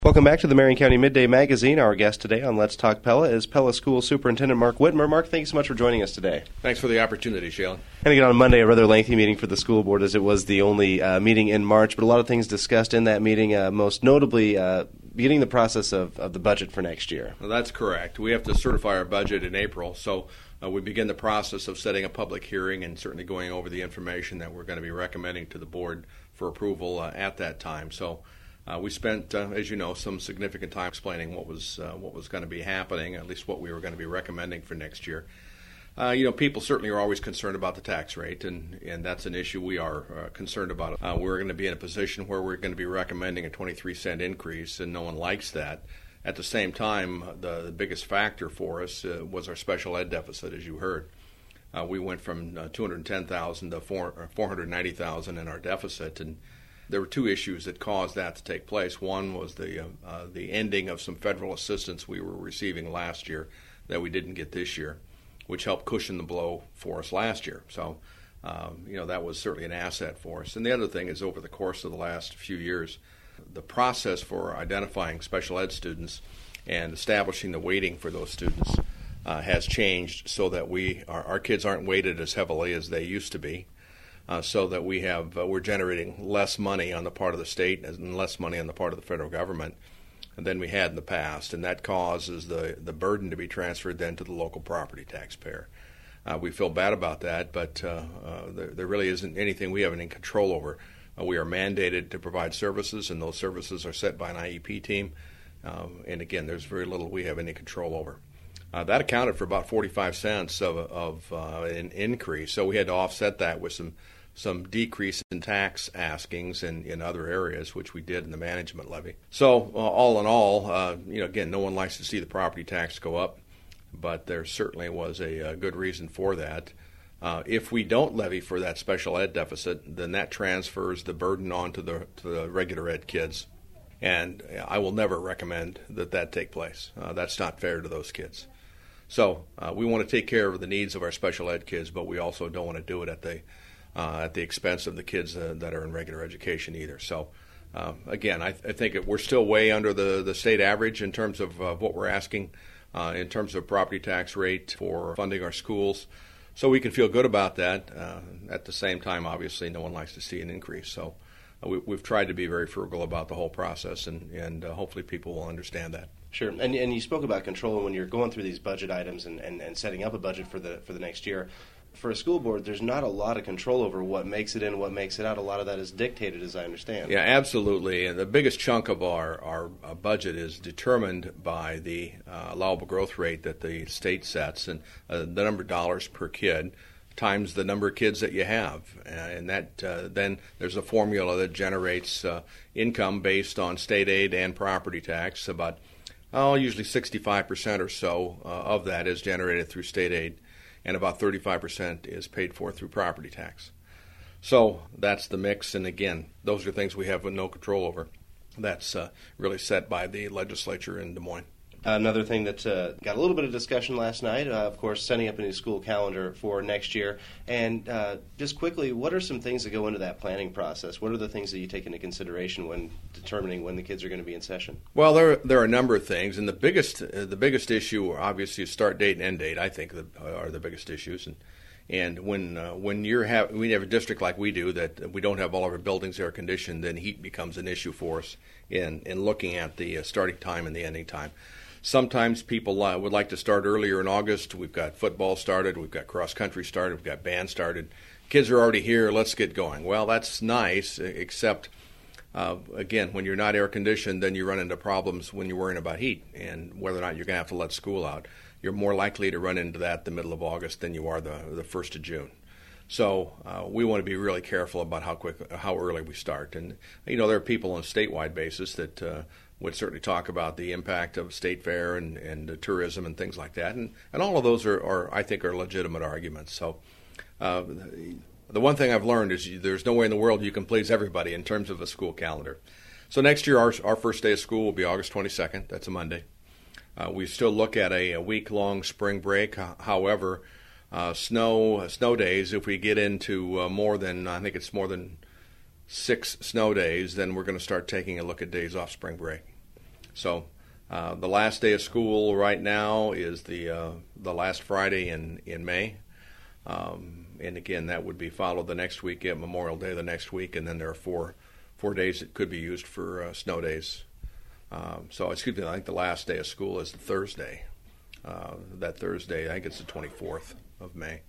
Welcome back to the Marion County Midday Magazine. Our guest today on Let's Talk Pella is Pella School Superintendent Mark Whitmer. Mark, thank you so much for joining us today. Thanks for the opportunity, Shailen. And again, on Monday, a rather lengthy meeting for the school board, as it was the only meeting in March, but a lot of things discussed in that meeting, most notably beginning the process of the budget for next year. Well, that's correct. We have to certify our budget in April, so we begin the process of setting a public hearing and certainly going over the information that we're going to be recommending to the board for approval at that time. So we spent, as you know, some significant time explaining what was going to be happening, at least what we were going to be recommending for next year. People certainly are always concerned about the tax rate, and that's an issue we are concerned about. We're going to be in a position where we're going to be recommending a 23-cent increase, and no one likes that. At the same time, the biggest factor for us was our special ed deficit, as you heard. We went from $210,000 to $490,000 in our deficit, and there were two issues that caused that to take place. One was the ending of some federal assistance we were receiving last year that we didn't get this year, which helped cushion the blow for us last year. So, that was certainly an asset for us. And the other thing is, over the course of the last few years, the process for identifying special ed students and establishing the weighting for those students has changed so that our kids aren't weighted as heavily as they used to be. So that we're generating less money on the part of the state and less money on the part of the federal government than we had in the past, and that causes the burden to be transferred then to the local property taxpayer. We feel bad about that, but there really isn't anything we have any control over. We are mandated to provide services, and those services are set by an IEP team, and again, there's very little we have any control over. That accounted for about 45 cents of an increase, so we had to offset that with some decrease in tax askings in other areas, which we did in the management levy. So all in all, again, no one likes to see the property tax go up, but there certainly was a good reason for that. If we don't levy for that special ed deficit, then that transfers the burden on to the regular ed kids, and I will never recommend that take place. That's not fair to those kids. So we want to take care of the needs of our special ed kids, but we also don't want to do it at the expense of the kids that are in regular education either. So, again, I think we're still way under the state average in terms of what we're asking in terms of property tax rate for funding our schools. So we can feel good about that. At the same time, obviously, no one likes to see an increase. So we've tried to be very frugal about the whole process, and hopefully people will understand that. Sure, and you spoke about control when you're going through these budget items and setting up a budget for the next year. For a school board, there's not a lot of control over what makes it in, what makes it out. A lot of that is dictated, as I understand. Yeah, absolutely. And the biggest chunk of our budget is determined by the allowable growth rate that the state sets, and the number of dollars per kid times the number of kids that you have. And that then there's a formula that generates income based on state aid and property tax. About usually 65% or so of that is generated through state aid, and about 35% is paid for through property tax. So that's the mix, and again, those are things we have no control over. That's really set by the legislature in Des Moines. Another thing that got a little bit of discussion last night, of course, setting up a new school calendar for next year. And just quickly, what are some things that go into that planning process? What are the things that you take into consideration when determining when the kids are going to be in session? Well, there are a number of things, and the biggest issue, obviously, is start date and end date. I think are the biggest issues. And when we have a district like we do that we don't have all of our buildings air conditioned, then heat becomes an issue for us in looking at the starting time and the ending time. Sometimes people would like to start earlier in August. We've got football started, we've got cross country started, we've got band started. Kids are already here, let's get going. Well, that's nice, except, again, when you're not air conditioned, then you run into problems when you're worrying about heat and whether or not you're going to have to let school out. You're more likely to run into that the middle of August than you are the 1st of June. So we want to be really careful about how early we start. And, there are people on a statewide basis that would certainly talk about the impact of state fair and tourism and things like that. And all of those are I think, are legitimate arguments. So the one thing I've learned is there's no way in the world you can please everybody in terms of a school calendar. So next year, our first day of school will be August 22nd. That's a Monday. We still look at a week-long spring break. However, snow days, if we get into more than 6 snow days, then we're going to start taking a look at days off spring break. So the last day of school right now is the last Friday in May. And again, that would be followed the next week at Memorial Day the next week, and then there are four days that could be used for snow days. So excuse me, I think the last day of school is the Thursday. That Thursday, I think it's the 24th of May.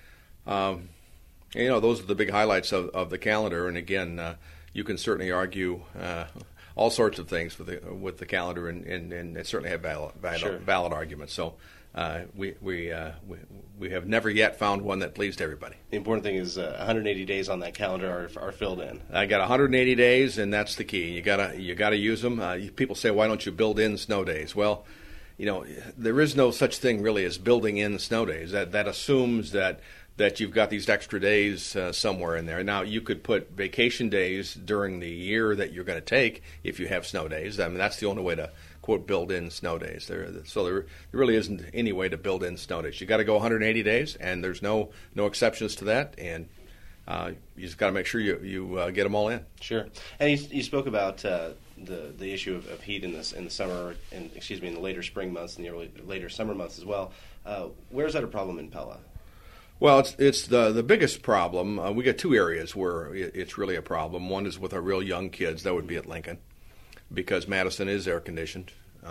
Those are the big highlights of the calendar. And again, you can certainly argue all sorts of things with the calendar, and certainly have valid arguments. So we have never yet found one that pleased everybody. The important thing is 180 days on that calendar are filled in. I got 180 days, and that's the key. You gotta use them. People say, why don't you build in snow days? Well, there is no such thing really as building in snow days. That assumes that you've got these extra days somewhere in there. Now, you could put vacation days during the year that you're going to take if you have snow days. I mean, that's the only way to, quote, build in snow days. There really isn't any way to build in snow days. You got to go 180 days, and there's no exceptions to that, and you just got to make sure you get them all in. Sure. And you spoke about the issue of heat in the summer, in the later spring months and the later summer months as well. Where is that a problem in Pella? Well, it's the biggest problem. We got two areas where it's really a problem. One is with our real young kids. That would be at Lincoln, because Madison is air conditioned.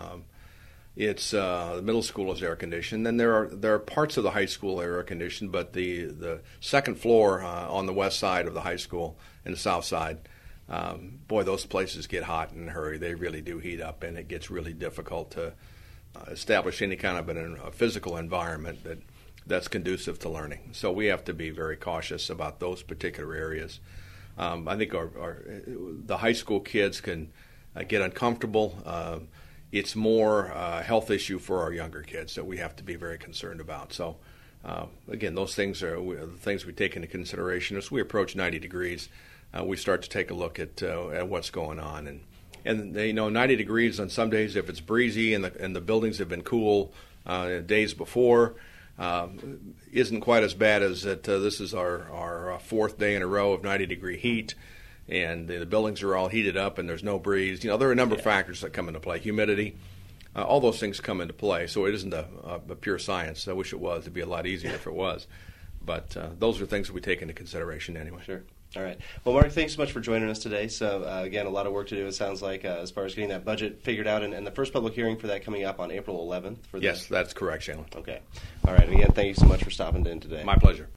It's the middle school is air conditioned. Then there are parts of the high school that are air conditioned, but the second floor on the west side of the high school and the south side, those places get hot in a hurry. They really do heat up, and it gets really difficult to establish any kind of a physical environment that's conducive to learning. So we have to be very cautious about those particular areas. I think the high school kids can get uncomfortable. It's more a health issue for our younger kids that we have to be very concerned about. So again, those things are the things we take into consideration. As we approach 90 degrees, we start to take a look at what's going on. And 90 degrees on some days, if it's breezy and the buildings have been cool days before, isn't quite as bad as that. This is our fourth day in a row of 90-degree heat, and the buildings are all heated up, and there's no breeze. There are a number of factors that come into play. Humidity, all those things come into play. So it isn't a pure science. I wish it was. It'd be a lot easier if it was. But those are things that we take into consideration anyway. Sure. All right. Well, Mark, thanks so much for joining us today. So, again, a lot of work to do, it sounds like, as far as getting that budget figured out, and the first public hearing for that coming up on April 11th. Yes, that's correct, Shannon. Okay. All right. Again, thank you so much for stopping in today. My pleasure.